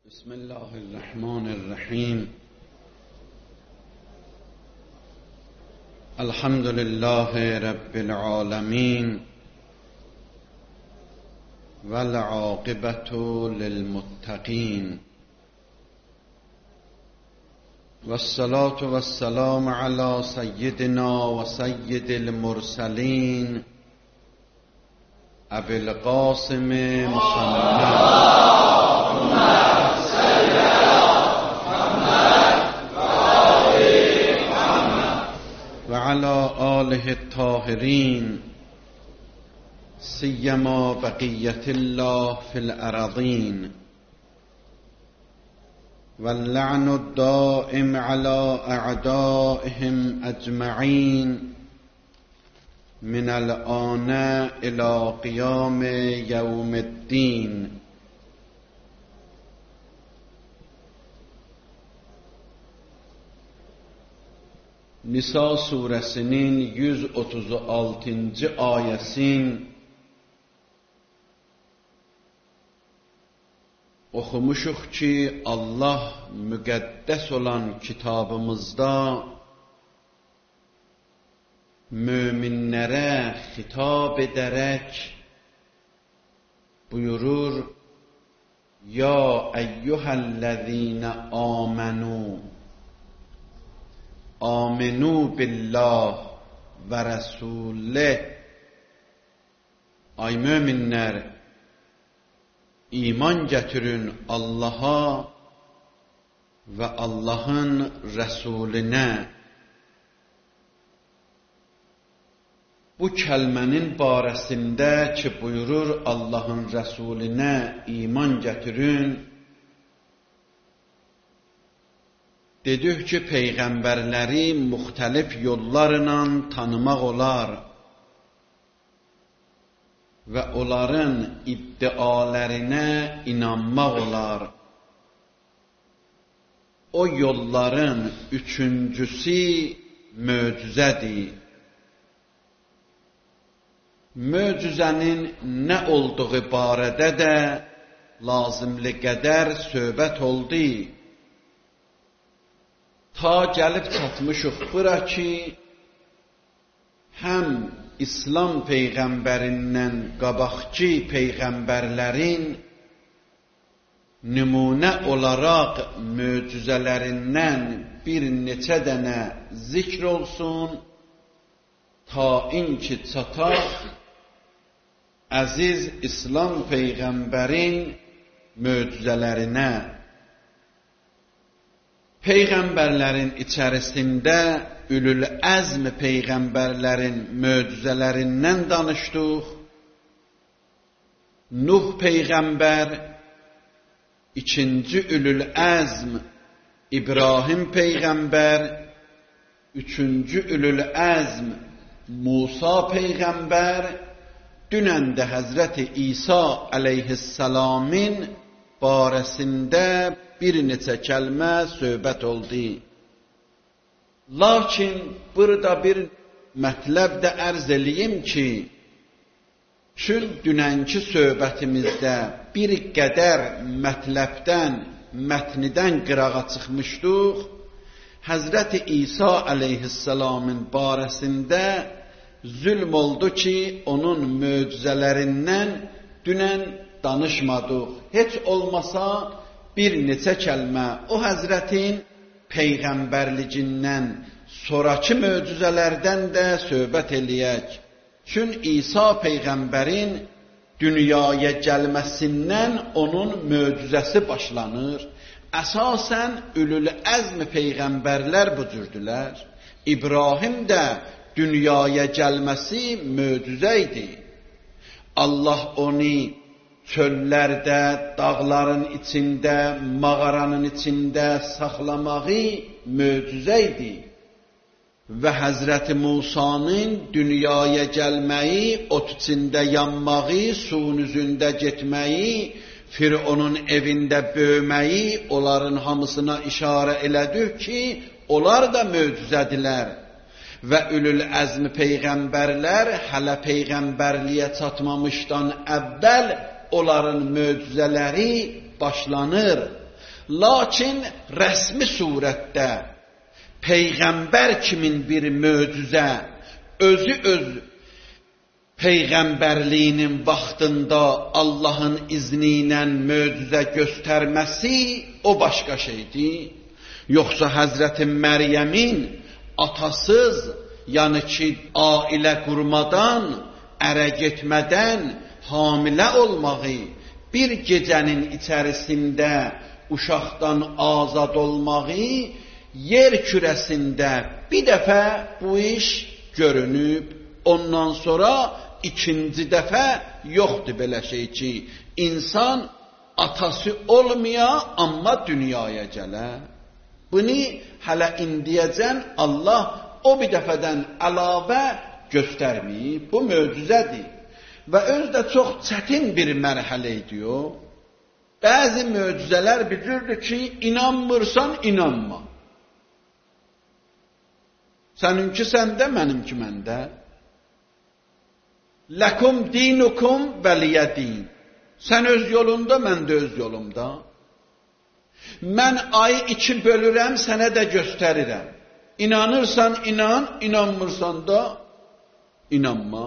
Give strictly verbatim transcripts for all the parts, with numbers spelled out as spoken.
بسم الله الرحمن الرحیم. الحمد لله رب العالمین والعاقبة للمتقین والصلاة والسلام على سیدنا و سید المرسلین ابی القاسم محمد وعلى آله الطاهرين سيما بقية الله في الأراضين واللعن الدائم على أعدائهم أجمعين من الآن إلى قيام يوم الدين. Nisa suresinin yüz otuz altıncı ayesin oxumuşuq ki, Allah müqəddəs olan kitabımızda möminlərə xitab edərək buyurur: Ya eyyuhəl-ləzīnə āmenū آمنوا بالله و رسوله. Ay möminlər, iman gətirin Allaha və Allahın Rəsulinə. Bu kəlmənin barəsində ki, buyurur Allahın Rəsulinə iman gətirin, dedik ki, peyğəmbərləri müxtəlif yollarla tanımaq olar və onların iddialərinə inanmaq olar. O yolların üçüncüsü möcüzədir. Möcüzənin nə olduğu barədə də lazımlı qədər söhbət oldu. Ta gəlib çatmışıq bura ki, həm İslam peyğəmbərindən qabaqki peyğəmbərlərin nümunə olaraq möcüzələrindən bir neçə dənə zikr olsun, ta inki çataq əziz İslam peyğəmbərin möcüzələrinə. Peyğəmbərlərin içərisində ülül əzm peyğəmbərlərin möcüzələrindən danışdıq. Nuh peyğəmbər, ikinci ülül əzm İbrahim peyğəmbər, üçüncü ülül əzm Musa peyğəmbər, dünən də Həzrəti İsa əleyhissalamın barəsində bir neçə kəlmə söhbət oldu. Lakin burada bir mətləb də ərz eləyim ki, çün dünənki söhbətimizdə bir qədər mətləbdən, mətnidən qırağa çıxmışdıq. Həzrəti İsa əleyhissalamın barəsində zülm oldu ki, onun möcüzələrindən dünən danışmadıq. Heç olmasa bir neçə kəlmə o həzrətin peyğəmbərliyindən sonraki möcüzələrdən də söhbət eləyək. Çün İsa peyğəmbərin dünyaya gəlməsindən onun möcüzəsi başlanır. Əsasən ülül əzm peyğəmbərlər bu cürdülər. İbrahim də dünyaya gəlməsi möcüzə idi. Allah onu çöllərdə, dağların içində, mağaranın içində saxlamağı möcüzə idi. Və Həzrəti Musanın dünyaya gəlməyi, ot içində yanmağı, suyun üzündə getməyi, Fironun evində böyüməyi, onların hamısına işarə elədik ki, onlar da möcüzədirlər. Və ülül əzm peyğəmbərlər hələ peyğəmbərliyə çatmamışdan əvvəl onların möcüzələri başlanır. Lakin rəsmi surətdə Peyğəmbər kimin bir möcüzə özü öz Peyğəmbərliyinin vaxtında Allahın izni ilə möcüzə göstərməsi o başqa şeydir. Yoxsa Həzrəti Məryəmin atasız, yəni ki, ailə qurmadan, ərə getmədən hamilə olmağı, bir gecənin içərisində uşaqdan azad olmağı, yer kürəsində bir dəfə bu iş görünüb, ondan sonra ikinci dəfə yoxdur belə şey ki, insan atası olmaya, amma dünyaya gələ. Bunu hələ indiyəcən Allah o bir dəfədən əlavə göstərməyib, bu möcüzədir. Və özdə çox çətin bir mərhələ ediyor. Bəzi möcüzələr bir cürdür ki, inanmırsan, inanma. Səninki səndə, mənimki məndə. Ləkum dinukum vəliyə din. Sən öz yolunda, mən də öz yolumda. Mən ayı iki bölürəm, sənə də göstərirəm. İnanırsan inan, inanmırsan da inanma.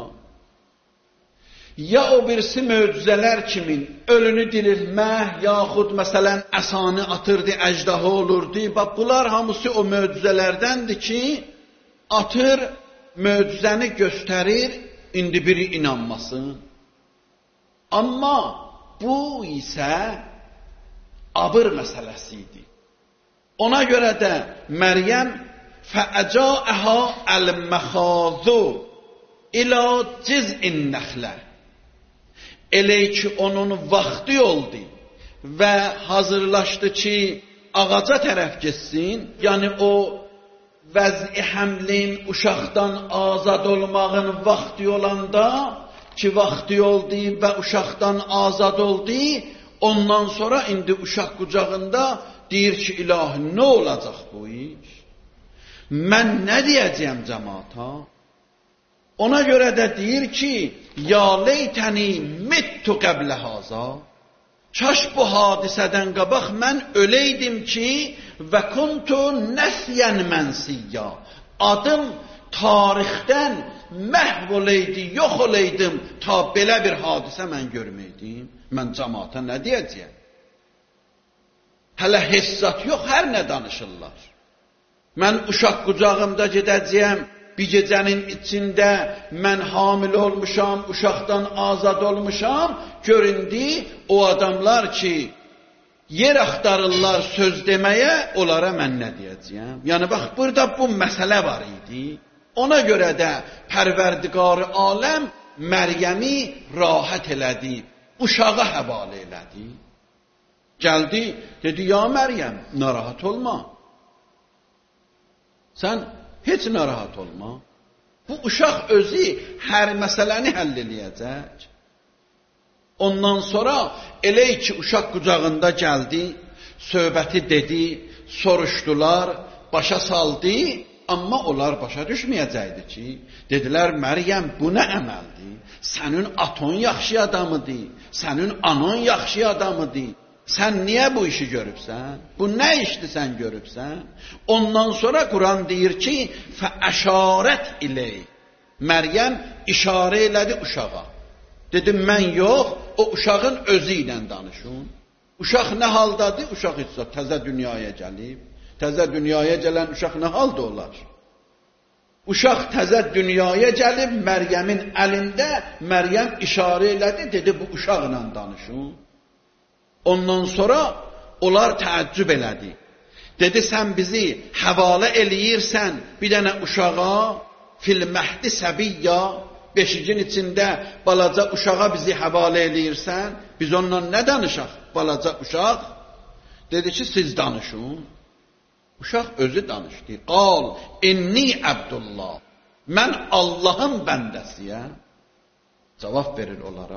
Ya o birisi möcüzələr kimin ölünü dirilmək, yaxud məsələn əsanı atırdı, əjdaha olurdu. Bax, bunlar hamısı o möcüzələrdəndir ki, atır, möcüzəni göstərir, indi biri inanmasın. Amma bu isə abır məsələsi idi. Ona görə də Məryəm fəəcəəhə əl-məxazu ilə ciz'in nəxlə. Elə ki, onun vaxtı oldu və hazırlaşdı ki, ağaca tərəf getsin, yəni o vəz-i həmlin, uşaqdan azad olmağın vaxtı olanda ki, vaxtı oldu və uşaqdan azad oldu, ondan sonra indi uşaq qucağında deyir ki, ilahi, nə olacaq bu iş? Mən nə deyəcəyəm cəmaata? Ona görə də deyir ki, ya leytəni mittu qəblə haza. Kaş bu hadisədən qabaq mən öləydim ki, və kuntu nəsiyən mənsiyya. Adım tarixdən məhv olaydı, yox olaydım, ta belə bir hadisə mən görməydim. Mən cəmaata nə deyəcəyəm? Hələ hissat yox, hər nə danışırlar. Mən uşaq qucağımda gedəcəyəm, bir gecənin içində mən hamilə olmuşam, uşaqdan azad olmuşam, göründü o adamlar ki, yer axtarırlar söz deməyə, onlara mən nə deyəcəyəm? Yəni, bax, burada bu məsələ var idi. Ona görə də Pərverdigar-ı aləm Məryəmi rahat elədi, uşağa həvalə elədi. Gəldi, dedi, ya Məryəm, narahat olma. Sən heç narahat olma. Bu uşaq özü hər məsələni həll eləyəcək. Ondan sonra elə ki, uşaq qucağında gəldi, söhbəti dedi, soruşdular, başa saldı, amma onlar başa düşməyəcəkdi ki, dedilər, Məryəm, bu nə əməldir? Sənin aton yaxşı adamıdır, sənin anon yaxşı adamıdır. Sən niyə bu işi görübsən? Bu nə işdir sən görübsən? Ondan sonra Quran deyir ki, fəəşarət iley. Məryəm işarə elədi uşağa. Dedim, mən yox, o uşağın özü ilə danışın. Uşaq nə haldadır? Uşaq heç təzə dünyaya gəlib. Təzə dünyaya gələn uşaq nə halda olar? Uşaq təzə dünyaya gəlib, Məryəmin əlində, Məryəm işarə elədi, dedi, bu uşaqla danışın. Ondan sonra onlar təəccüb elədi. Dedi, sən bizi həvalə eləyirsən bir dənə uşağa, fil məhdi səbiyya, beşicin içində balaca uşağa bizi həvalə eləyirsən, biz ondan nə danışaq? Balaca uşaq. Dedi ki, siz danışın. Uşaq özü danışdı. Qal, inni Abdullah. Mən Allahın bəndəsiyəm. Cavab verir onlara.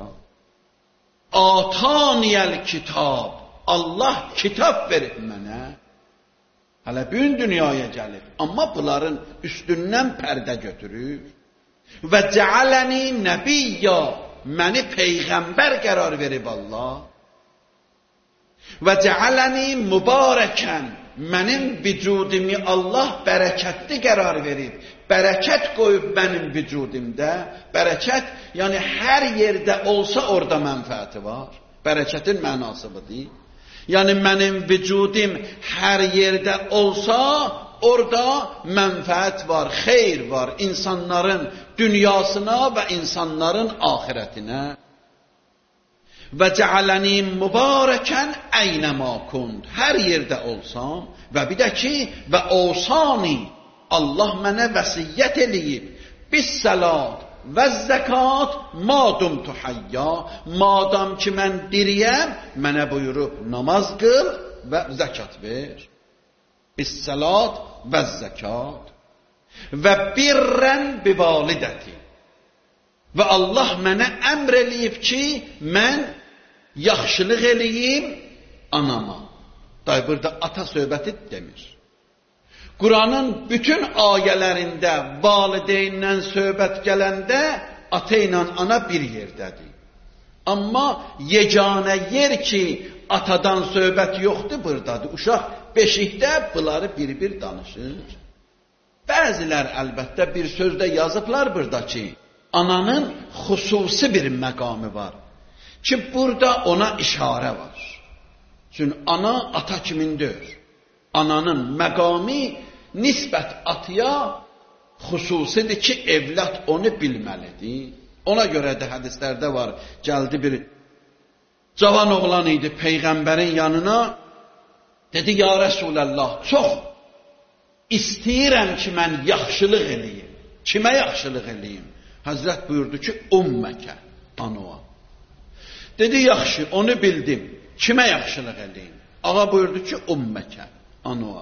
Ataniyəl kitab. Allah kitab verib mənə. Hələ bütün dünyaya gəlir. Amma bunların üstündən pərdə götürür. Və cəaləni nəbiyya. Məni peyğəmbər qərar verib Allah. Və cəaləni mübarəkən, mənim vücudimi Allah bərəkətli qərar verib, bərəkət qoyub mənim vücudimdə. Bərəkət, yəni hər yerdə olsa orada mənfəəti var. Bərəkətin mənası budur. Yəni mənim vücudim hər yerdə olsa orada mənfəət var, xeyr var insanların dünyasına və insanların axirətinə. Və cəaləni mübarəkən əynəmə kunt, hər yerdə olsam. Və bir də ki, və osani, Allah mənə vəsiyyət eləyib, bis salat və zəkat madum tuhayya, madam ki mən diriyəm, mənə buyurub namaz qıl və zəkat ver. Bis salat və zəkat və birrən bi validəti, və Allah mənə əmr eləyib ki, mən yaxşılıq eləyim anama. Day burada ata söhbəti demir. Quranın bütün ayələrində valideynlə söhbət gələndə ata ilə ana bir yerdədir. Amma yeganə yer ki atadan söhbət yoxdur buradadır. Uşaq beşikdə bunları bir-bir danışır. Bəzilər əlbəttə bir sözdə yazıblar burada ki, ananın xüsusi bir məqamı var. Ki burada ona işarə var. Çünki ana ata kimindir? Ananın məqamı nisbət atıya xüsusidir ki, evlad onu bilməlidir. Ona görə də hədislərdə var, gəldi bir cavan oğlan idi Peyğəmbərin yanına, dedi, ya Rəsuləllah, çox istəyirəm ki, mən yaxşılıq eləyim. Kimə yaxşılıq eləyim? Həzrət buyurdu ki, ümməkə, anıva. Dedi, yaxşı, onu bildim. Kimə yaxşılıq eləyim? Ağa buyurdu ki, ümməkə, anıva.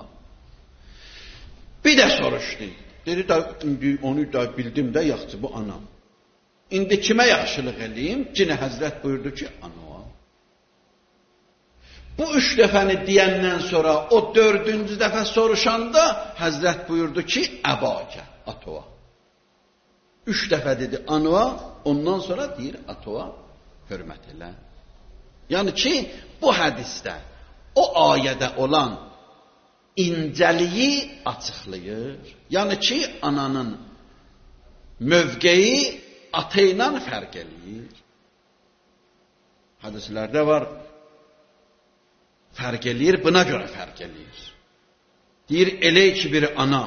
Bir də soruşdu. Dedi, da, onu da bildim də, yaxşı, bu anam. İndi kimə yaxşılıq eləyim? Cinə Həzrət buyurdu ki, anıva. Bu üç dəfəni deyəndən sonra o dördüncü dəfə soruşanda Həzrət buyurdu ki, əbəkə, atova. Üç dəfə dedi anıva, ondan sonra deyir atova, hörmət elə. Yəni ki, bu hədisdə o ayədə olan incəliyi açıqlayır. Yəni ki, ananın mövqeyi ata ilə fərq eləyir. Hədislərdə var, fərq eləyir, buna görə fərq eləyir. Deyir, elə ki bir ana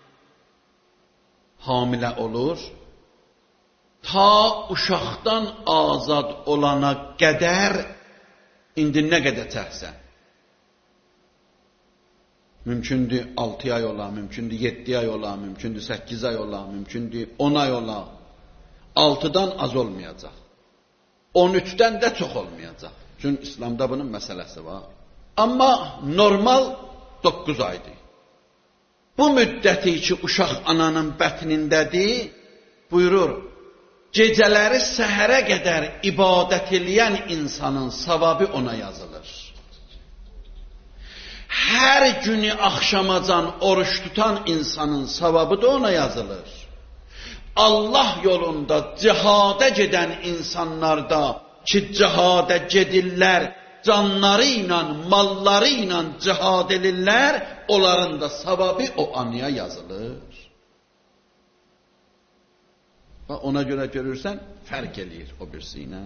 hamilə olur, ta uşaqdan azad olana qədər, indi nə qədər çəksə, mümkündür altı ay ola, mümkündür yeddi ay ola, mümkündür səkkiz ay ola, mümkündür on ay ola, altıdan az olmayacaq, on üçdən də çox olmayacaq. Çünki İslamda bunun məsələsi var. Amma normal doqquz aydır. Bu müddəti ki, uşaq ananın bətnindədir, buyurur, gecələri səhərə qədər ibadət eləyən insanın savabı ona yazılır. Hər günü axşamacan oruç tutan insanın savabı da ona yazılır. Allah yolunda cihada gedən insanlarda ki, cihada gedirlər, canları ilə, malları ilə cihad edirlər, onların da savabı o anıya yazılır. Və ona görə görürsən, fərq eləyir o birisi ilə.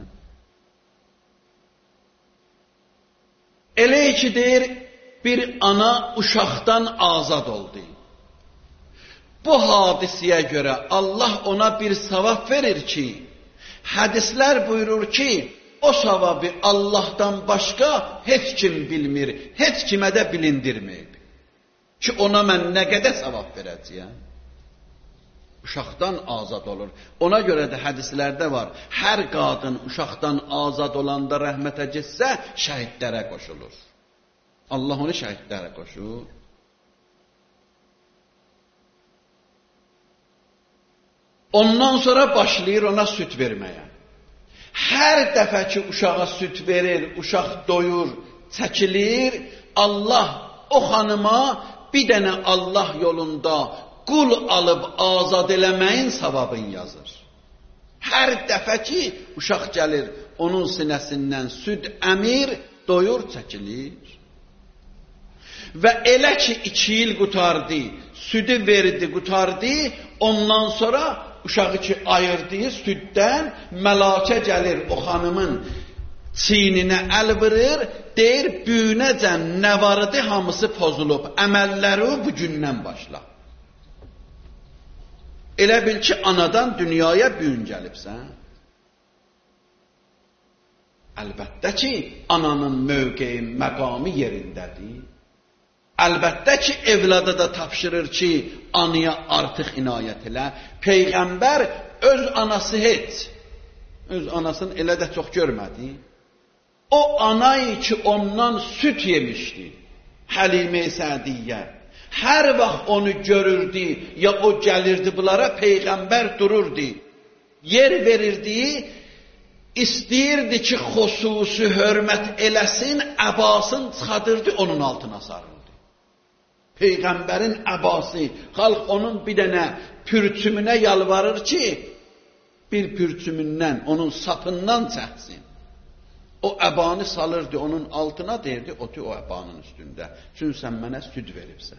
Elə ki, deyir, bir ana uşaqdan azad oldu. Bu hadisiyə görə Allah ona bir savab verir ki, hədislər buyurur ki, o savabı Allah'tan başqa heç kim bilmir, heç kimə də bilindirməyib. Ki, ona mən nə qədər savab verəcəyəm? Uşaqdan azad olur. Ona görə də hədislərdə var, hər qadın uşaqdan azad olanda rəhmətə getsə, şəhidlərə qoşulur. Allah onu şəhidlərə qoşur. Ondan sonra başlayır ona süt verməyə. Hər dəfə ki, uşağa süt verir, uşaq doyur, çəkilir, Allah o xanıma bir dənə Allah yolunda qul alıb azad eləməyin savabını yazır. Hər dəfə ki, uşaq gəlir, onun sinəsindən süd əmir, doyur çəkilir. Və elə ki iki il qutardı, südü verdi, qutardı, ondan sonra uşağı ki ayırdığı süddən mələkə gəlir o xanımın çiyninə əl vurur, deyir büyünəcən nə vardı hamısı pozulub, əməlləri bu gündən başla. Elə bil ki anadan dünyaya büyün gəlibsən. Əlbəttə ki ananın mövqeyi, məqamı yerindədir. Əlbəttə ki evlada da tapşırır ki anaya artıq inayət elə. Peyğəmbər öz anası heç, öz anasını elə də çox görmədi. O anayı ki ondan süt yemişdi, Həlimə-i Səadiyyə, hər vaxt onu görürdü ya o gəlirdi bunlara, Peyğəmbər dururdu, yer verirdi, istəyirdi ki xüsusi hörmət eləsin, əbasını çıxadırdı, onun altına sarırdı. Peyğəmbərin əbası, xalq onun bir dənə pürçümünə yalvarır ki, bir pürçümündən, onun sapından çəksin. O əbanı salırdı onun altına, deyirdi, otu o əbanın üstündə. Çünki sən mənə süd veribsən.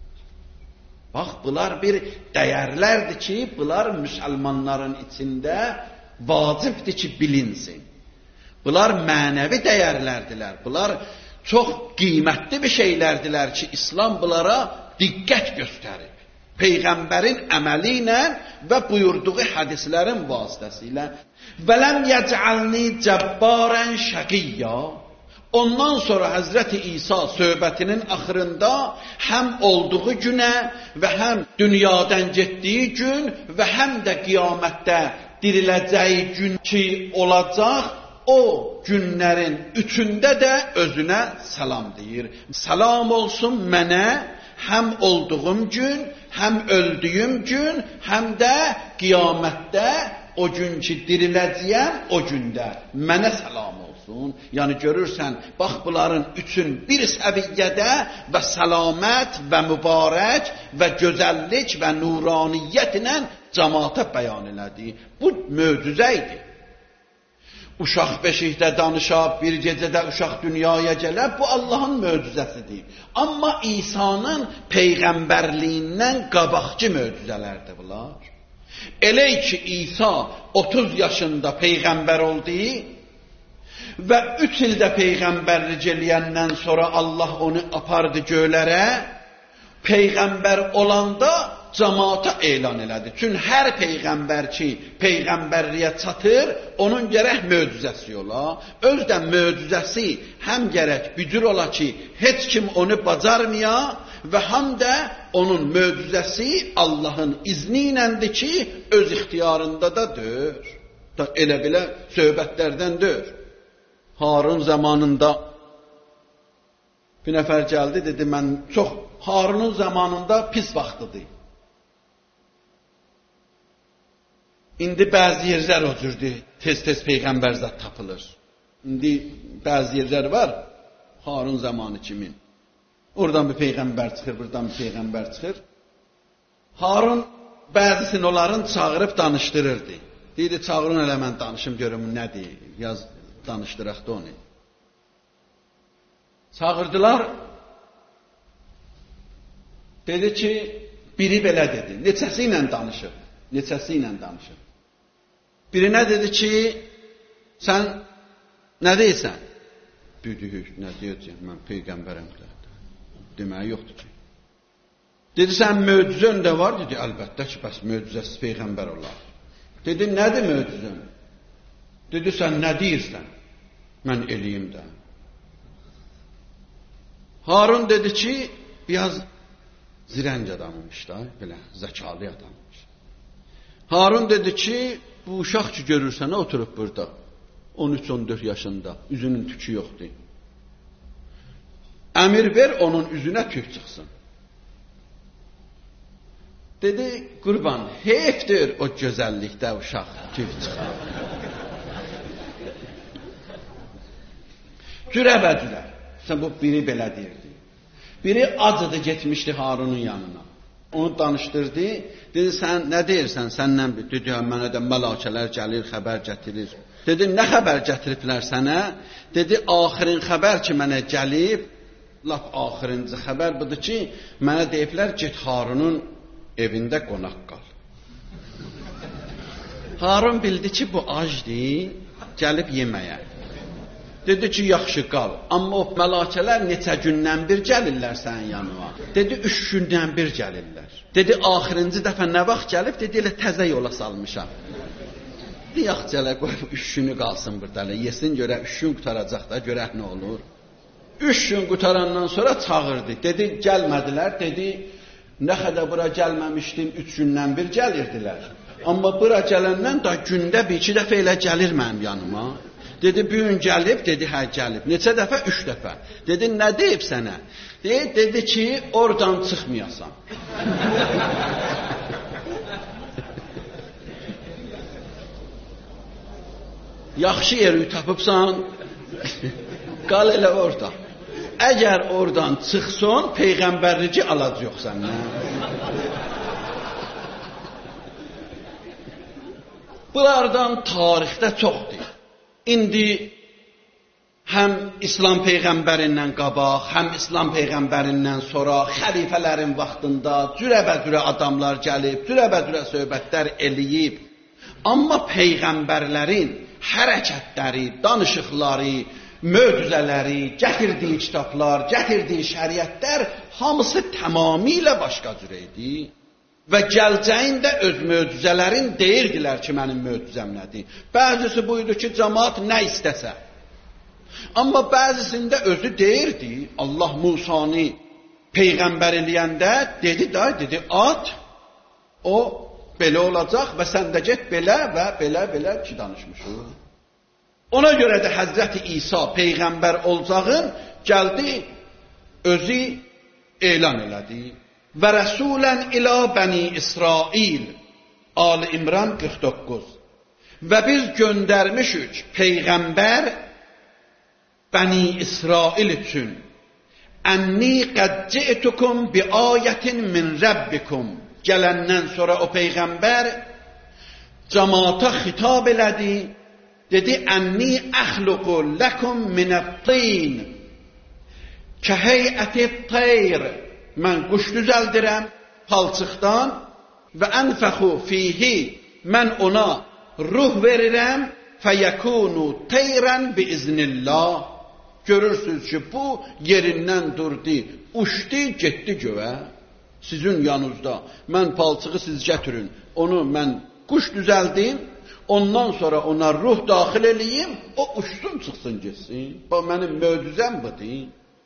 Bax, bunlar bir dəyərlərdir ki, bunlar müsəlmanların içində vacibdir ki, bilinsin. Bunlar mənəvi dəyərlərdilər. Bunlar çox qiymətli bir şeylərdilər ki, İslam bunlara diqqət göstərib. Peyğəmbərin əməli ilə və buyurduğu hədislərin vasitəsilə vələm yəcəlni cəbbarən şəqiyya. Ondan sonra Həzrəti İsa söhbətinin axırında həm olduğu günə və həm dünyadan getdiyi gün və həm də qiyamətdə diriləcəyi gün ki olacaq, o günlərin üçündə də özünə salam deyir. Salam olsun mənə, həm olduğum gün, həm öldüyüm gün, həm də qiyamətdə o gün ki diriləcəyəm, o gündə mənə salam olsun. Yəni görürsən, bax bunların üçün bir səviyyədə və səlamət və mübarək və gözəllik və nuraniyyət ilə cəmaata bəyan elədi. Bu möcüzə idi. Uşaq beşikdə danışab, bir gecədə uşaq dünyaya gələr, bu Allahın möcüzəsidir. Amma İsa'nın peyğəmbərliyindən qabaqcı möcüzələrdir bunlar. Elə ki İsa otuz yaşında peyğəmbər oldu və üç ildə peyğəmbərlik eləyəndən sonra Allah onu apardı göylərə, peyğəmbər olanda cəmaata elan elədi. Çünki hər peyğəmbər ki peyğəmbərliyə çatır, onun gərək möcüzəsi ola. Özdə möcüzəsi həm gərək bücür ola ki, heç kim onu bacarmaya və həm də onun möcüzəsi Allahın izni iləndir ki, öz ixtiyarında da dör. Da elə belə söhbətlərdən dör. Harun zamanında bir nəfər gəldi, dedi, mən çox Harunun zamanında pis vaxtıdır. İndi bəzi yerlər o cürdür, tez-tez peyğəmbər zat tapılır. İndi bəzi yerlər var, Harun zamanı kimin. Oradan bir peyğəmbər çıxır, buradan bir peyğəmbər çıxır. Harun bəzisini onların çağırıb danışdırırdı. Deyirdi, çağırın elə mən danışım, görüm nədir, yaz danışdıraq da onu. Çağırdılar, dedi ki, biri belə dedi, neçəsi ilə danışır, neçəsi ilə danışır. Birinə dedi ki, sən nə deyirsən? Düdüyük, nə deyəcəm, mən peyğəmbərəm də. Deməyi yoxdur ki. Dedi, sən möcüzən də var, dedi, əlbəttə ki, bəs möcüzəsiz peyğəmbər olar. Dedi, nədir möcüzən? Dedi, sən nə deyirsən? Mən eləyim də. Harun dedi ki, biraz zirənc adammış da, belə zəkalı adammış. Harun dedi ki, bu uşaq ki görürsən, oturub burada, on üç on dörd yaşında, üzünün tükü yoxdur. Əmir ver, onun üzünə tük çıxsın. Dedi, qurban, heyfdir o gözəllikdə uşaq tük çıxar. Cürəbəcülər. Sən bu biri belə deyirdi. Biri acıdı getmişdi Harunun yanına. Onu danışdırdı. Dedi, sən nə deyirsən? Səndən dedi, mənə də mələkələr gəlir, xəbər gətirir. Dedi, nə xəbər gətiriblər sənə? Dedi, axirin xəbər ki, mənə gəlib, lap axirinci xəbər budur ki, mənə deyiblər, get Harunun evində qonaq qal. Harun bildi ki, bu acdır, gəlib yeməyə. Dedi ki, yaxşı qal. Amma o mələkələr neçə gündən bir gəlirlər sənin yanına. Dedi, üç gündən bir gəlirlər. Dedi, axirinci dəfə nə vaxt gəlib? Dedi, elə təzə yola salmışam. Dedi, yaxşı gələ qoy, üç günü qalsın burada. Yesin görə, üç gün qutaracaq da, görək nə olur. Üç gün qutarandan sonra çağırdı. Dedi, gəlmədilər. Dedi, nə qədər bura gəlməmişdim, üç gündən bir gəlirdilər. Amma bura gələndən da gündə bir iki dəfə elə gəlir mənim yanıma. Dedi, bir gün gəlib, dedi, hə gəlib. Neçə dəfə? Üç dəfə. Dedi, nə deyib sənə? Dedi, dedi ki, oradan çıxmayasan. Yaxşı yeri tapıbsan, qal elə orada. Əgər oradan çıxsan, peyğəmbərlici alacaq səndən. Bunlardan tarixdə çoxdur. İndi həm İslam peyğəmbərindən qabaq, həm İslam peyğəmbərindən sonra xəlifələrin vaxtında cürəbə-cürə adamlar gəlib, cürəbə-cürə söhbətlər eləyib. Amma peyğəmbərlərin hərəkətləri, danışıqları, möcüzələri, gətirdiyi kitablar, gətirdiyi şəriətlər hamısı tamamilə başqa cür idi. Və gələcəyində öz möcüzələrin deyirdilər ki, mənim möcüzəm nədir. Bəzisi buydu ki, cəmaat nə istəsə. Amma bəzisində özü deyirdi, Allah Musanı peyğəmbər eləyəndə dedi da, dedi, at, o belə olacaq və sən də get belə və belə-belə ki, danışmışıq. Ona görə də Həzrəti İsa peyğəmbər olacağın gəldi, özü elan elədi. Və rəsulən ilə bəni İsrail, Ali İmran qırx doqquz. Və biz göndərmişük peyğəmbər bəni İsrail üçün. Ənni qəd ci'tukum bi ayətin min Rabbikum. Gələndən sonra o peyğəmbər cəmaata xitab elədi. Dedi, ənni əxluqu ləkum minət-tin kəheyəti teyr. Mən quş düzəldirəm palçıqdan və ənfəxu fihi, mən ona ruh verirəm fəyəkunu teyrən biiznillah. Görürsünüz ki, bu yerindən durdu, uçdu, getdi göyə. Sizin yanınızda, mən palçığı siz gətirin, onu mən quş düzəldim, ondan sonra ona ruh daxil eləyim, o uçsun, çıxsın, getsin. Bu mənim möcüzəm budur.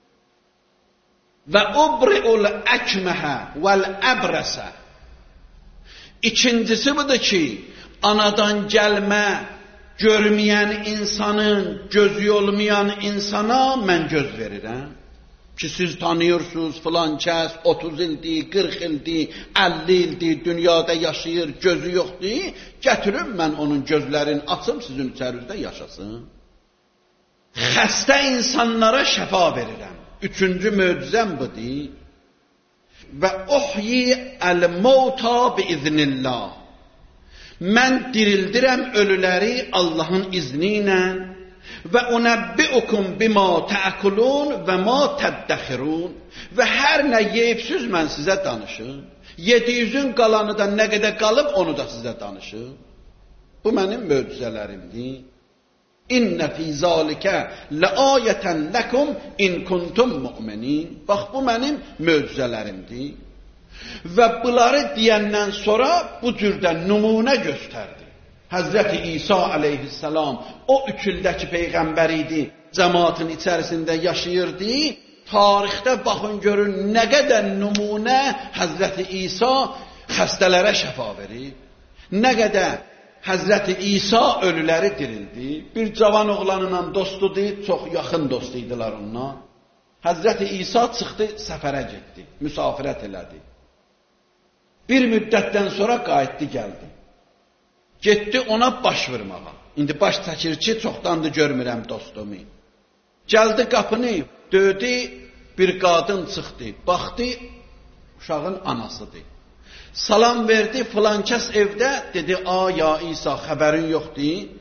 Və ubri'ul əkməhə vəl-əbrəsə. İkincisi budur ki, anadan gəlmə, görməyən insanın, gözü olmayan insana mən göz verirəm. Ki siz tanıyırsınız filan kəs otuz ildir, qırx ildir, əlli ildir, dünyada yaşayır, gözü yoxdur. Gətirin mən onun gözlərini açım, sizin içərinizdə yaşasın. Xəstə insanlara şəfa verirəm. Üçüncü möcüzəm budur. Və uhyi əl-mauta biiznillah. Mən dirildirəm ölüləri Allahın izni ilə. Və unəbbiukum bima təəkulun və ma təddəxirun. Və hər nə yeyibsiz mən sizə danışım. Yediyüzün qalanı da nə qədər qalıb onu da sizə danışım. Bu mənim möcüzələrimdir. İnnə fī zâlikə ləayətən ləkum in kuntum mu'minin. Bax, bu mənim möcüzələrimdir. Və bunları deyəndən sonra bu cürdə nümunə göstərdi. Həzrəti İsa aleyhisselam o üç ildəki peyğəmbər idi, cəmaatın içərisində yaşayırdı. Tarixdə baxın görün nə qədər nümunə Həzrəti İsa xəstələrə şəfa verir. Nə qədər Həzrəti İsa ölüləri dirildi. Bir cavan oğlanla dostudur, çox yaxın dostuydular onunla. Həzrəti İsa çıxdı, səfərə getdi, müsafirət elədi. Bir müddətdən sonra qayıtdı, gəldi. Getdi ona baş vurmağa. İndi baş çəkir ki, çoxdandır görmürəm dostumu. Gəldi qapını, döydü, bir qadın çıxdı, baxdı, uşağın anasıdır. Salam verdi, filan kəs evdə, dedi, a, ya İsa, xəbərin yoxdur.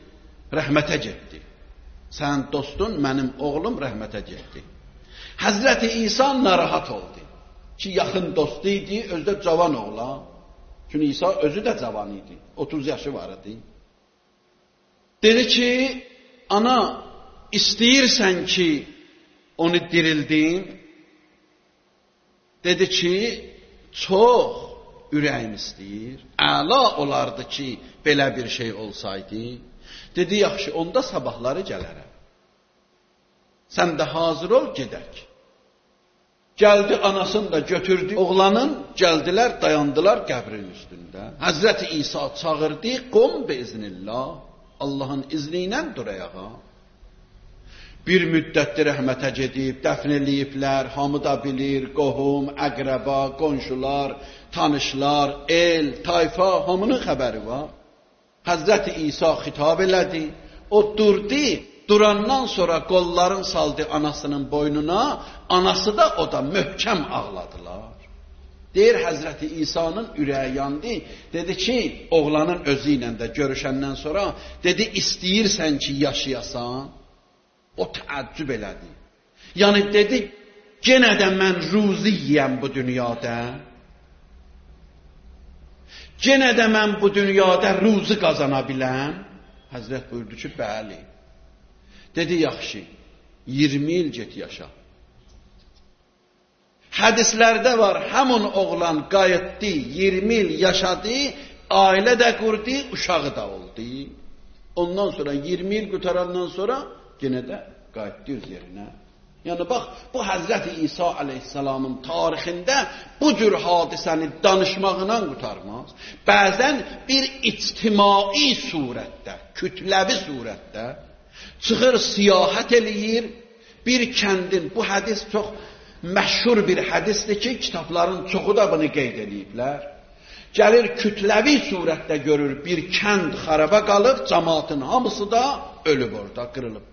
rəhmətə getdi. Sən dostun, mənim oğlum rəhmətə getdi. Həzrəti İsa narahat oldu ki, yaxın dostu idi, özü də cavan oğlan. Çünki İsa özü də cavan idi, otuz yaşı var idi. Dedi ki, ana, istəyirsən ki, onu dirildim. Dedi ki, çox ürəyim istəyir. Əla olardı ki, belə bir şey olsaydı. Dedi, yaxşı, onda sabahları gələrəm. Sən də hazır ol, gedək. Gəldi, anasını da götürdü. Oğlanın gəldilər, dayandılar qəbrin üstündə. Həzrəti İsa çağırdı, qom beznillah. Allahın izni ilə dur ayağa. Bir müddətdir rəhmətə gedib, dəfn eləyiblər, hamı da bilir, qohum, əqrəba, qonşular, tanışlar, el, tayfa, hamının xəbəri var. Həzrəti İsa xitab elədi, o durdu, durandan sonra qolların saldı anasının boynuna, anası da o da möhkəm ağladılar. Deyir, Həzrəti İsa'nın ürəyi yandı, dedi ki, oğlanın özü ilə də görüşəndən sonra, dedi, istəyirsən ki, yaşayasan, o təəccüb elədi. Yəni dedi, genə də mən ruzi yiyəm bu dünyada. Genə də mən bu dünyada ruzi qazana biləm. Həzrət buyurdu ki, bəli. Dedi, yaxşı, iyirmi il get yaşa. Hədislərdə var, həmin oğlan qayıtdı, iyirmi il yaşadı, ailə də qurdu, uşağı da oldu. Ondan sonra iyirmi il qutarandan sonra yenə də qayıtdı öz yerinə. Yəni bax, bu Həzrəti İsa aleyhissalamın tarixində bu cür hadisəni danışmağına qutarmaz. Bəzən bir ictimai surətdə, kütləvi surətdə çıxır, siyahət eləyir, bir kəndin, bu hədis çox məşhur bir hədisdir ki, kitabların çoxu da bunu qeyd ediblər. Gəlir, kütləvi surətdə görür, bir kənd xaraba qalıb, cəmaatın hamısı da ölüb orada, qırılıb.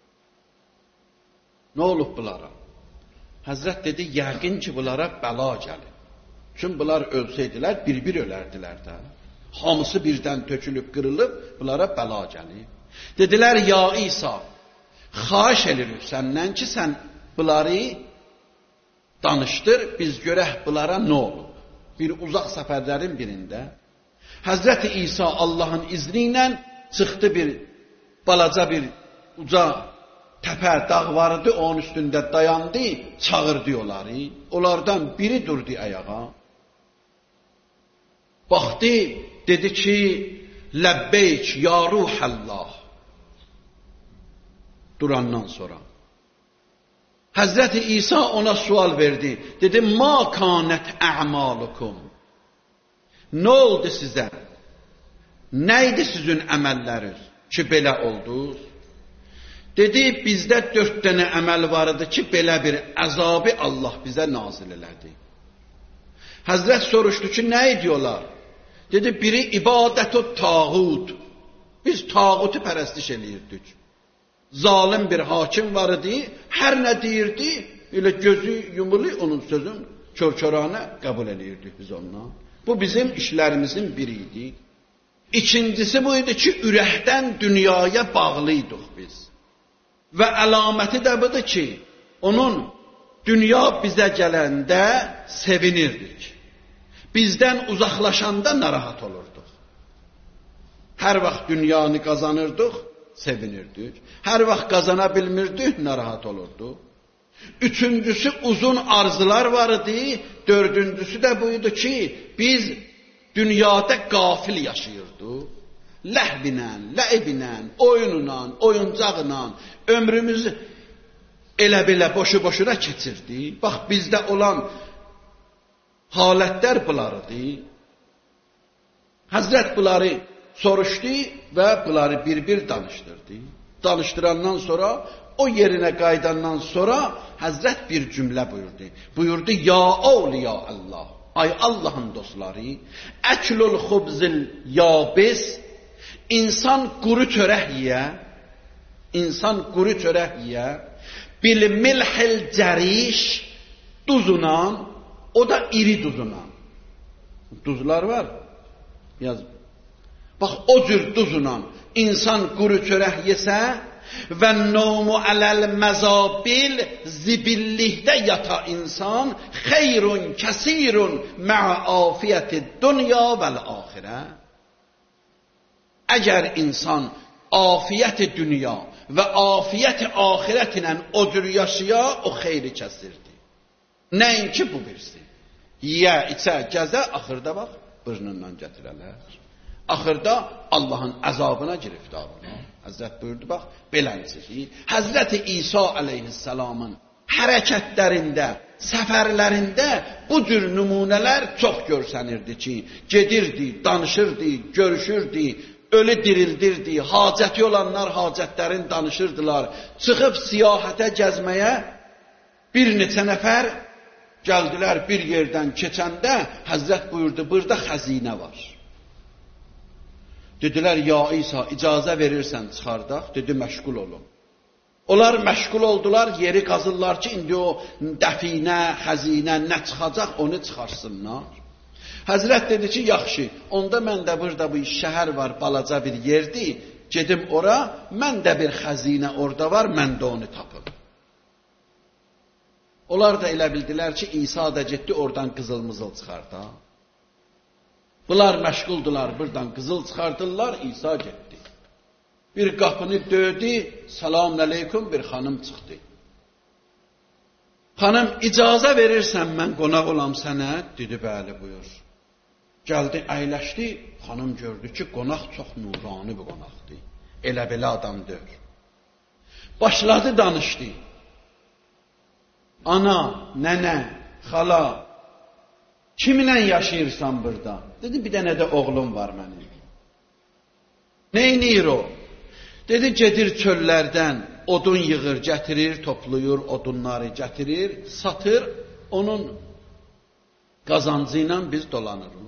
Nə olub bunlara? Həzrət dedi, yəqin ki, bunlara bəla gəlir. Çünki bunlar ölsəydilər, bir-bir ölərdilər də. Hamısı birdən tökülüb, qırılıb, bunlara bəla gəlir. Dedilər, ya İsa, xahiş edirik səndən ki, sən bunları danışdır, biz görək bunlara nə olub. Bir uzaq səfərlərin birində Həzrəti İsa Allahın izni ilə çıxdı, bir balaca bir uca təpə dağ vardı, onun üstündə dayandı, çağırdı onları. Onlardan biri durdu ayağa. Baxdı, dedi ki, ləbbeyk ya ruhallah. Durandan sonra Həzrəti İsa ona sual verdi. Dedi, ma kanət ə'malukum. Nə oldu sizə? Nə idi sizin əməlləriniz ki, belə oldunuz? Dedi, bizdə dörd dənə əməl var idi ki, belə bir əzabı Allah bizə nazil elədi. Həzrət soruşdu ki, nə ediyorlar? Dedi, biri ibadət-ü tağut. Biz tağutu pərəstiş eləyirdik. Zalim bir hakim var idi, hər nə deyirdi, elə gözü yumulu onun sözün kör-körənə qəbul eləyirdik biz ondan. Bu bizim işlərimizin biri idi. İkincisi bu idi ki, ürəkdən dünyaya bağlıydıq biz. Və əlaməti də budur ki, onun dünya bizə gələndə sevinirdik. Bizdən uzaqlaşanda narahat olurduq. Hər vaxt dünyanı qazanırdıq, sevinirdik. Hər vaxt qazana bilmirdik, narahat olurduq. Üçüncüsü uzun arzular var idi. Dördüncüsü də buydu ki, biz dünyada qafil yaşayırdıq. Ləhbinlə, ləibinlə, oyunla, oyuncaqla ömrümüzü elə-belə boşu-boşuna keçirdi. Bax, bizdə olan halətlər bunlardı. Həzrət bunları soruşdu və bunları bir-bir danışdırdı. Danışdırandan sonra, o yerinə qaydandan sonra Həzrət bir cümlə buyurdu. Buyurdu, ya avliya Allah, ay Allahın dostları, əklul xubzil yabis, insan quru çörək yiyə, insan quru çörək yiyə, bil milhil cəriş, duzuna, o da iri duzuna. Duzlar var, yazıb. Bax, o cür duzla insan quru çörək yesə və nomu aləl məzabil zibillikdə yata insan xeyrun kəsirun mə'a afiyyəti dünya vəl-axirə. Əgər insan afiyyəti dünya və afiyyəti axirət ilə o cür yaşaya, o xeyri kəsirdir. Nəinki bu birisi. Yə, içə, gəzə, axırda bax, bırnından gətirələr. Axırda Allahın əzabına giriftar olur. Həzrət buyurdu, bax, beləncəsi. Həzrəti İsa əleyhissalamın hərəkətlərində, səfərlərində bu cür nümunələr çox görsənirdi ki, gedirdi, danışırdı, görüşürdü, ölü dirildirdi, hacəti olanlar hacətlərini danışırdılar. Çıxıb siyahətə gəzməyə bir neçə nəfər gəldilər bir yerdən keçəndə, Həzrət buyurdu, burada xəzinə var. Dedilər, ya İsa, icazə verirsən çıxardaq, dedi, məşğul olun. Onlar məşğul oldular, yeri qazırlar ki, indi o dəfinə, xəzinə nə çıxacaq, onu çıxarsınlar. Həzrət dedi ki, yaxşı, onda mən də burada bu şəhər var, balaca bir yerdir, gedim ora, mən də bir xəzinə orada var, mən də onu tapım. Onlar da elə bildilər ki, İsa da getdi, oradan qızıl-mızıl çıxarda. Bunlar məşğuldular, buradan qızıl çıxardırlar, İsa getdi. Bir qapını döydü, selamun aleyküm, bir xanım çıxdı. Xanım, icazə verirsən mən qonaq olam sənə? Dedi, bəli, buyur. Gəldi, əyləşdi, xanım gördü ki, qonaq çox nurani bir qonaqdır. Elə belə adam deyir. Başladı, danışdı. Ana, nənə, xala, kiminlə yaşayırsan burada? Dedi, bir dənə də oğlum var mənim. Neynir o? Dedi, gedir çöllərdən, odun yığır, gətirir, toplayır, odunları gətirir, satır, onun qazancı ilə biz dolanırıq.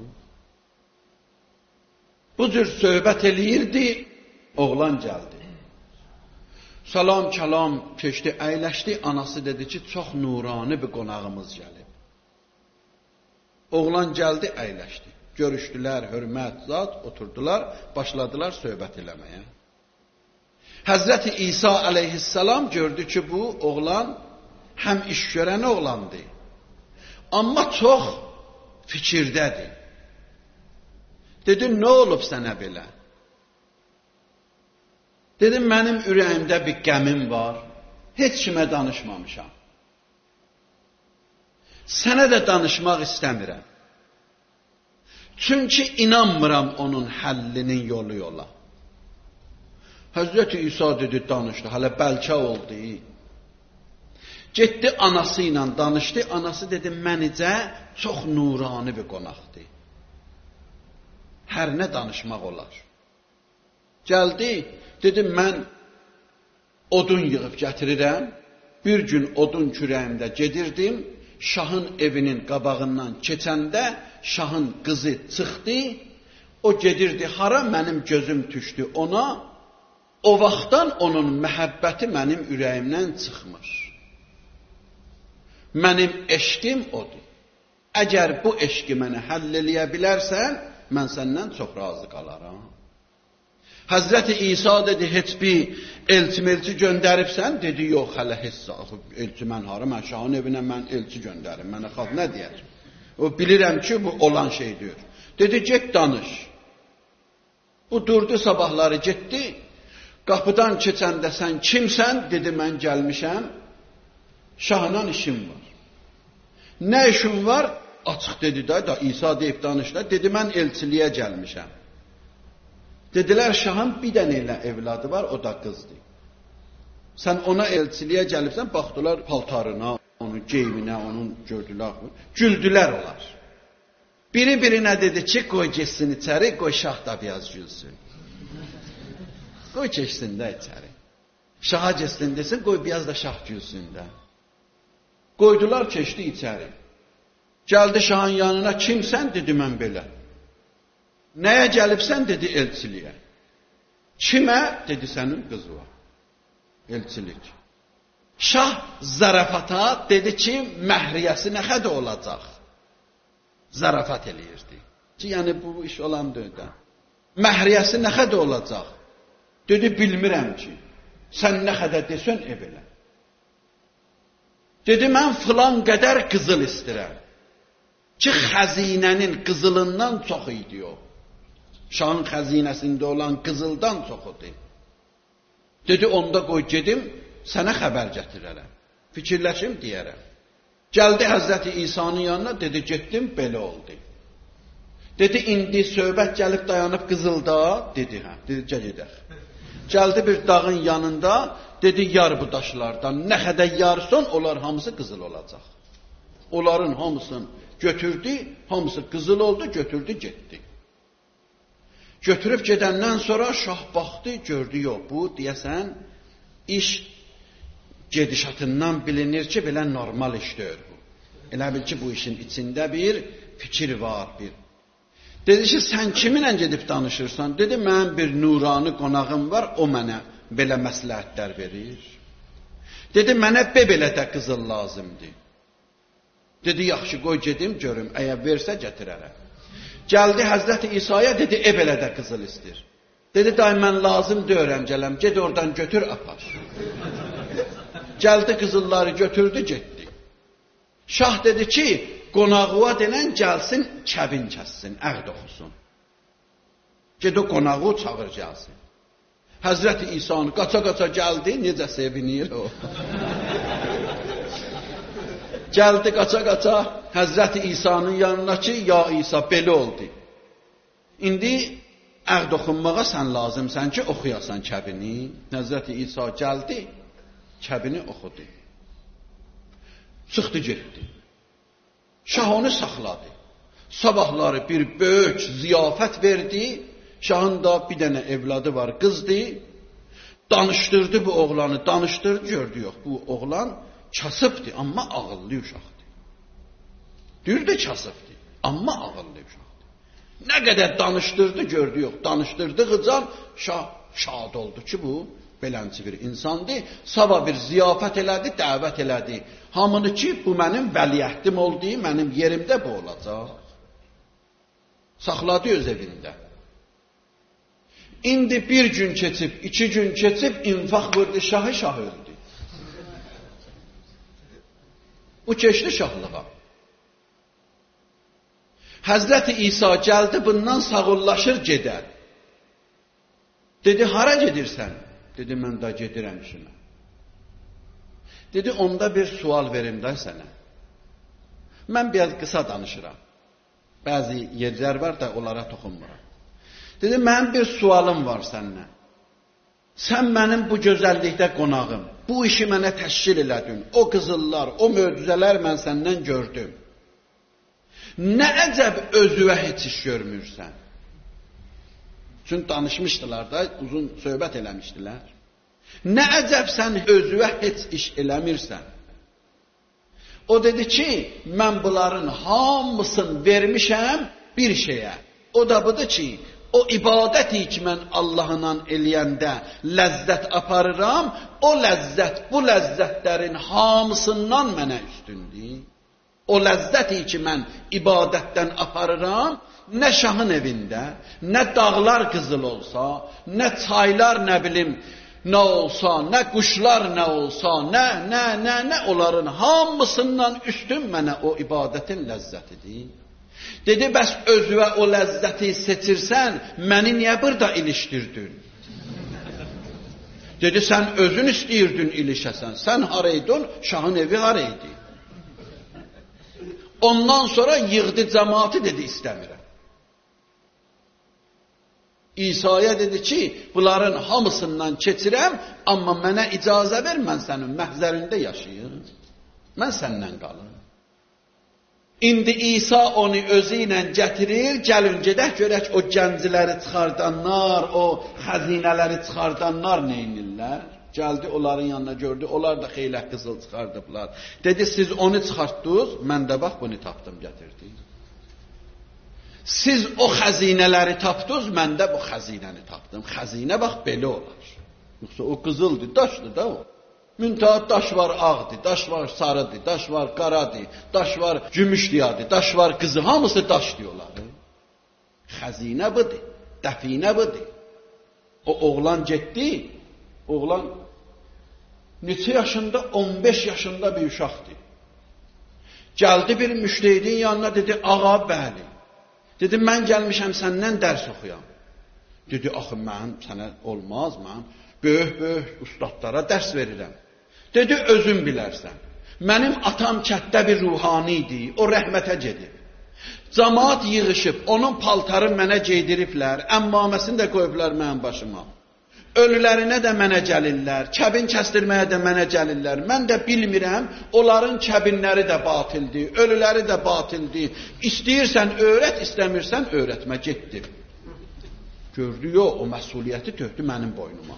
Bu cür söhbət eləyirdi, oğlan gəldi. Salam, kəlam keçdi, əyləşdi, anası dedi ki, çox nurani bir qonağımız gəlib. Oğlan gəldi, əyləşdi. Görüşdülər, hörmət, zat, oturdular, başladılar söhbət eləməyə. Həzrəti İsa əleyhissalam gördü ki, bu oğlan həm iş görən oğlandır, amma çox fikirdədir. Dedi, nə olub sənə belə? Dedim, mənim ürəyimdə bir qəmim var, heç kimə danışmamışam. Sənə də danışmaq istəmirəm. Çünki inanmıram onun həllinin yolu yola. Həzrəti İsa dedi, danışdı, hələ bəlkə oldu. Getdi anası ilə danışdı, anası dedi, mənicə çox nurani bir qonaqdır. Hər nə danışmaq olar. Gəldi, dedi, mən odun yığıb gətirirəm, bir gün odun kürəyimdə gedirdim, şahın evinin qabağından keçəndə şahın qızı çıxdı, o gedirdi hara, mənim gözüm düşdü ona, o vaxtdan onun məhəbbəti mənim ürəyimdən çıxmır. Mənim eşqim odur. Əgər bu eşqi mənə həll eləyə bilərsən, mən səndən çox razı qalaram. Həzrəti İsa dedi, heç bir elçi-melçi göndəribsən? Dedi, yox, hələ heç elçi mən hara, mən şahın evinə mən elçi göndərim, mənə xalq nə deyər? O bilirəm ki, bu olan şeydir. Dedi, get danış. Bu durdu, sabahları getdi, qapıdan keçəndə sən kimsən? Dedi, mən gəlmişəm, şahla işim var. Nə işim var? Açıq dedi də, da İsa deyib danışdı. Dedi, mən elçiliyə gəlmişəm. Dedilər, şahın bir dənə ilə evladı var, o da qızdır. Sən ona elçiliyə gəlibsən, baxdılar paltarına, onun geyminə, onun gördülər, güldülər olar. Biri birinə dedi ki, qoy geçsin içəri, qoy şah da biraz gülsün. Qoy keçsin də içəri. Şaha geçsin desin, qoy biraz da şah gülsün də. Qoydular, keçdi içəri. Gəldi şahın yanına, kimsən? Dedi, mən belə. Nəyə gəlibsən? Dedi, elçiliyə. Kimə? Dedi, sənin qızı var. Elçilik. Şah zarafata dedi ki, məhriyəsi nə xədə olacaq? Zarafat eləyirdi. Ki, yəni bu iş olan döydə. Məhriyəsi nə qədər olacaq? Dedi, bilmirəm ki. Sən nə qədər desən, ev elə. Dedi, mən filan qədər qızıl istirəm. Ki, xəzinənin qızılından çox idi o. Şahın xəzinəsində olan qızıldan çox idi. Dedi, onda qoy gedim, sənə xəbər gətirərəm. Fikirləşim, deyərəm. Gəldi Həzrəti İsa'nın yanına, dedi, getdim, belə oldu. Dedi, indi söhbət gəlib dayanıb qızılda, dedi, hə, dedi, gəl gedək. Gəldi bir dağın yanında, dedi, yar bu daşlardan, nə qədər yarsan, onlar hamısı qızıl olacaq. Onların hamısını götürdü, hamısı qızıl oldu, götürdü, getdi. Götürüb gedəndən sonra şah baxdı, gördü, yox, bu, deyəsən, iş gedişatından bilinir ki, belə normal işdir bu. Elə bil ki, bu işin içində bir fikir var, bir. Dedi ki, sən kiminlə gedib danışırsan? Dedi, mənim bir nurani qonağım var, o mənə belə məsləhətlər verir. Dedi, mənə belə də qızıl lazımdır. Dedi, yaxşı, qoy gedim, görüm, əgər versə gətirərəm. Gəldi Həzrəti İsa'ya, dedi, e belə də qızıl istir. Dedi, day, mən lazım deyirəm, gələm, ged oradan götür, apar. Gəldi qızılları götürdü, getdi. Şah dedi ki, qonağıva denən gəlsin, kəbin kəssin, əqd oxusun. Ged o qonağı çağır gəlsin. Həzrəti İsa'nı qaça-qaça gəldi, necə sevinir o. Gəldi qaça-qaça Həzrəti İsa'nın yanına ki, ya İsa, belə oldu. İndi əqd oxunmağa sən lazımsən ki, oxuyasan kəbini. Həzrəti İsa gəldi, kəbini oxudu. Çıxdı, getdi. Şah onu saxladı. Sabahları bir böyük ziyafət verdi. Şahın da bir dənə evladı var, qızdı. Danışdırdı bu oğlanı, danışdırdı, gördü, yox, bu oğlan kasıbdır, amma ağıllı uşaqdır. Deyir də kasıbdır, amma ağıllı uşaqdır. Nə qədər danışdırdı, gördü, yox, danışdırdıqca şah şad oldu ki, bu belənci bir insandır. Sabah bir ziyafət elədi, dəvət elədi. Hamını ki, bu mənim vəliəhdim olduğu, mənim yerimdə bu olacaq. Saxladı öz evində. İndi bir gün keçib, iki gün keçib, infaq vurdu, şahı şah öldü. Bu keçdi şahlığa. Həzrəti İsa gəldi, bundan sağollaşır, gedər. Dedi, hara gedirsən? Dedi, mən də gedirəm işimə. Dedi, onda bir sual verim də sənə. Mən biraz qısa danışıram. Bəzi yerlər var da, onlara toxunmuram. Dedi, mənim bir sualım var səninlə. Sən mənim bu gözəllikdə qonağım. Bu işi mənə təşkil elədin. O qızıllar, o möcüzələr mən səndən gördüm. Nə əcəb özüvə heç iş görmürsən? Çünki danışmışdılar da, uzun söhbət eləmişdilər. Nə əcəb sən özüvə heç iş eləmirsən? O dedi ki, mən bunların hamısını vermişəm bir şeyə. O da budur ki, o ibadəti ki, mən Allahla eləyəndə ləzzət aparıram, o ləzzət, bu ləzzətlərin hamısından mənə üstündür. O ləzzəti ki, mən ibadətdən aparıram, nə şahın evində, nə dağlar qızıl olsa, nə çaylar, nə bilim, nə olsa, nə quşlar nə olsa, nə, nə, nə, nə onların hamısından üstün mənə o ibadətin ləzzətidir. Dedi, bəs özüvə o ləzzəti seçirsən, məni niyə burada ilişdirdin? Dedi, sən özün istəyirdin ilişəsən, sən haraydın, şahın evi haraydı? Ondan sonra yığdı cəmaatı, dedi, istəmirəm. İsa'ya dedi ki, bunların hamısından keçirəm, amma mənə icazə ver, mən sənin məhzərində yaşayım. Mən səndən qalım. İndi İsa onu özü ilə gətirir, gəlin gedək görək o gənciləri çıxardanlar, o xəzinələri çıxardanlar neynirlər? Gəldi onların yanına gördü, onlar da xeylək qızıl çıxardıblar. Dedi, siz onu çıxartdınız, mən də bax bunu tapdım, gətirdim. Siz o xəzinələri tapdınız, mən də bu xəzinəni tapdım. Xəzinə bax belə olar. Yoxsa o qızıldır, daşdır da o. Müntəha daş var ağdır, daş var sarıdır, daş var qaradır, daş var gümüş diyadır, daş var qızı, hamısı daş diyorlar. Xəzinə budur. dəfinə budur. O oğlan getdi, oğlan neçə yaşında? on beş yaşında bir uşaqdır. Gəldi bir müştəhidin yanına, dedi, ağa, bəli. Dedi, mən gəlmişəm səndən dərs oxuyam. Dedi, axı, mən sənə olmaz, mən böyük-böyük ustadlara dərs verirəm. Dedi, özün bilərsən. Mənim atam kətdə bir ruhani idi, o rəhmətə gedib. Camaat yığışıb, onun paltarı mənə geydiriblər, əmmaməsini də qoyublar mənim başıma. Ölülərinə də mənə gəlirlər, kəbin kəstirməyə də mənə gəlirlər. Mən də bilmirəm, onların kəbinləri də batildir, ölüləri də batildir. İstəyirsən öyrət, istəmirsən öyrətmə, getdim. Gördü, yox, o məsuliyyəti töhdü mənim boynuma.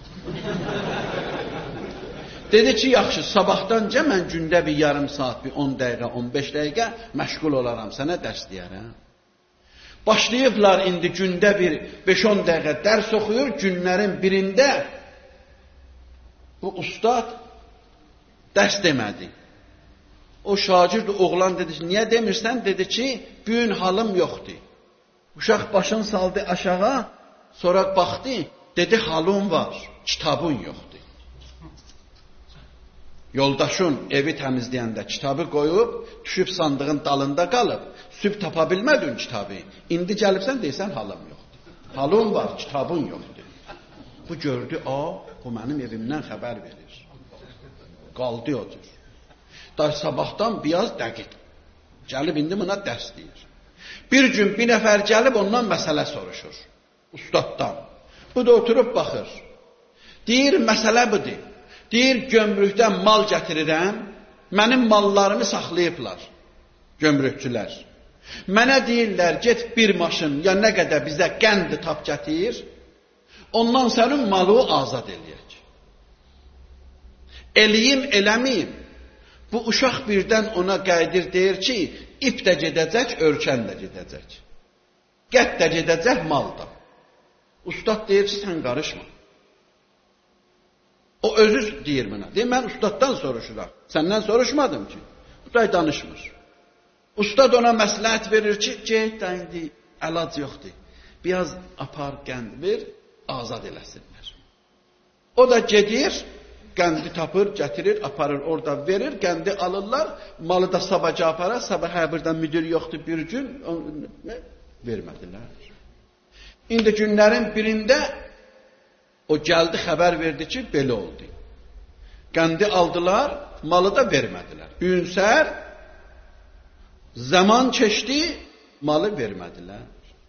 Dedi ki, yaxşı, sabahdanca mən gündə bir yarım saat, bir on dəqiqə, on beş dəqiqə məşğul olaram, sənə dərs deyərəm. Başlayıblar indi gündə bir beş on dəqiqə dərs oxuyur, günlərin birində bu ustad dərs demədi. O şagird, oğlan dedi ki, niyə demirsən? Dedi ki, bu gün halım yoxdur. Uşaq başını saldı aşağı, sonra baxdı, dedi, halım var, kitabın yoxdur. Yoldaşın evi təmizləyəndə kitabı qoyub, düşüb sandığın dalında qalıb, sübh tapa bilmədin kitabı. İndi gəlibsən, deysən, halım yoxdur. Halım var, kitabın yoxdur. Bu gördü, a, bu mənim evimdən xəbər verir. Qaldı odur. Day sabahdan biraz dəqiq. Gəlib indi buna dərs deyir. Bir gün bir nəfər gəlib ondan məsələ soruşur. Ustaddan. Bu da oturub baxır. Deyir, məsələ budur. Deyir, gömrükdən mal gətirirəm, mənim mallarımı saxlayıblar, gömrükçülər. Mənə deyirlər, get bir maşın, ya nə qədər bizə qəndi tap gətir, ondan sənin malı azad eləyək. Eləyim, eləməyim. Bu uşaq birdən ona qayıdır, deyir ki, ip də gedəcək, örkən də gedəcək. Qət də gedəcək, mal da. Ustad deyir ki, sən qarışma. O özü deyir buna. Deyir, mən ustaddan soruşuram. Səndən soruşmadım ki. Ustad danışmır. Ustad ona məsləhət verir ki, get, indi əlac yoxdur. Biraz apar, qənd ver, azad eləsinlər. O da gedir, qəndi tapır, gətirir, aparır, orada verir, qəndi alırlar, malı da sabaca aparar, sabah hə, buradan müdür yoxdur bir gün, vermədilər. İndi günlərin birində o gəldi, xəbər verdi ki, belə oldu. Qəndi aldılar, malı da vermədilər. Ünsər, zaman keçdi, malı vermədilər.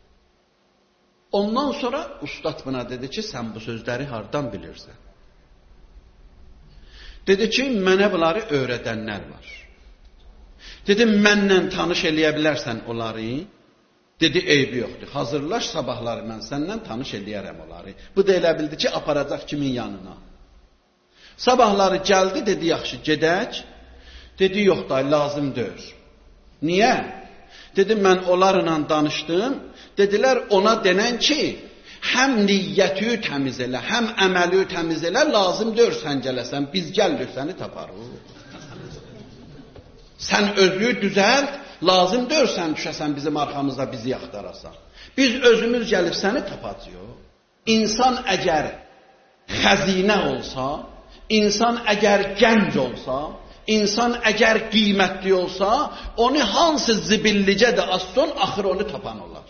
Ondan sonra ustad buna dedi ki, sən bu sözləri hardan bilirsən? Dedi ki, mənə bunları öyrədənlər var. Dedi, mənlə tanış eləyə bilərsən onları? Dedi, eybi yoxdur. Hazırlaş, sabahları mən səndən tanış eləyərəm onları. Bu da elə bildi ki, aparacaq kimin yanına. Sabahları gəldi, dedi, yaxşı, gedək. Dedi, yox da, lazım deyil. Niyə? Dedi, mən onlarla danışdım. Dedilər, ona denən ki, həm niyyəti təmiz elə, həm əməli təmiz elə, lazım deyil sən gələsən, biz gəlir səni taparıq. Sən özü düzəlt, lazım deyil sən düşəsən bizim arxamızda bizi yaxdarasan. Biz özümüz gəlib səni tapacağıq. İnsan əgər xəzinə olsa, insan əgər gənc olsa, insan əgər qiymətli olsa, onu hansı zibillicə də asson, axır onu tapan olar.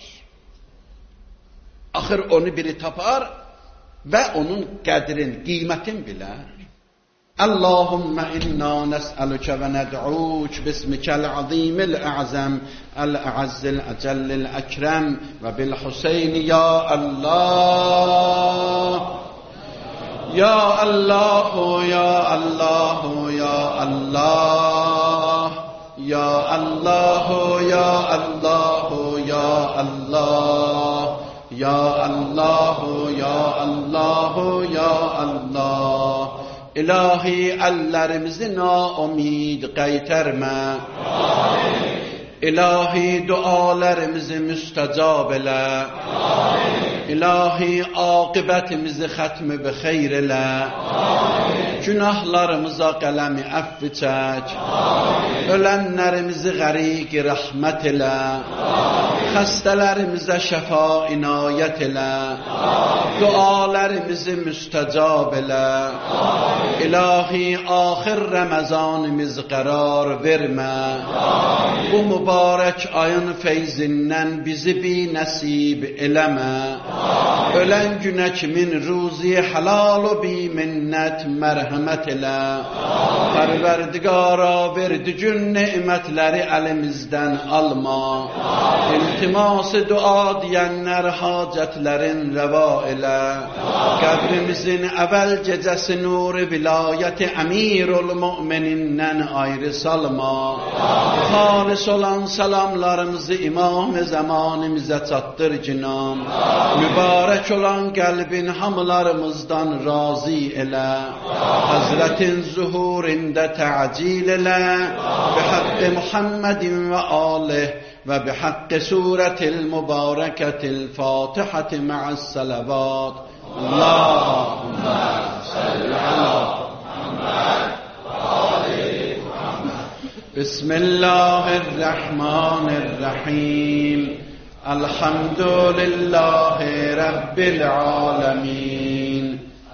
Axır onu biri tapar və onun qədrin, qiymətin bilər. Allahümme inna nes'aluke ve ned'uke bismikel azimil a'zam el-a'azzil ecellil ekrem ve bil Hüseyni ya Allah ya Allahu ya Allahu ya Allah ya Allahu ya Allahu ya Allah ya Allahu ya Allahu ya Allah İlahi əllərimizi naumid qaytarma. Amin. İlahi dualarımızı müstəcab elə. Amin. İlahi aqibətimizi xətmi bi xeyr elə. Amin. Günahlarımıza qələmi əfv çək. Ölənlərimizi qəriq rəhmət elə. Xəstələrimizə şəfa inayət elə. Dualarımızı müstəcab elə. İlahi axir Ramazanımız qərar vermə. Bu mübarək ayın feyzindən bizi bi nəsib eləmə. Ölən günə kimin ruzi halal o bi minnət mərhəmət elə. Pərverdigara verdigün nemətləri əlimizdən alma. İltiması dua deyənlər hacətlərin rəva elə. Qəbrimizin əvvəl gecəsi nuru vilayəti əmirul müminindən ayrı salma. Halis olan salamlarımızı imam-ı zamanımıza çatdır cinam. Mübarək olan qəlbin hamılarımızdan razı elə. Hazretin zuhurində təcil elə. Bihaqqi Muhammedin və alih və bihaqqi surətil mübarəkətil fatihəti ma'as-salavat. Allahümmə salli ala Muhammed və ali Muhammed. Bismillahirrahmanirrahim. Elhamdülillahi Rabbil alemin.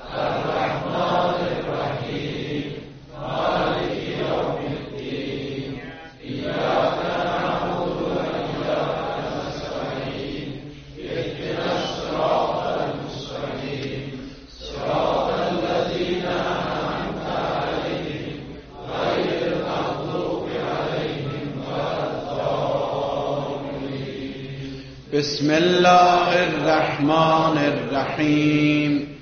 Errahmanirrahim. Maliki yevmiddin. İyyâke na'budu ve iyyâke nestaîn. İhdinas sıratal müstakîm. Sıratal lezîne en'amte aleyhim. Gayril mağdûbi aleyhim veleddâllîn. Bismillahirrahmanirrahim.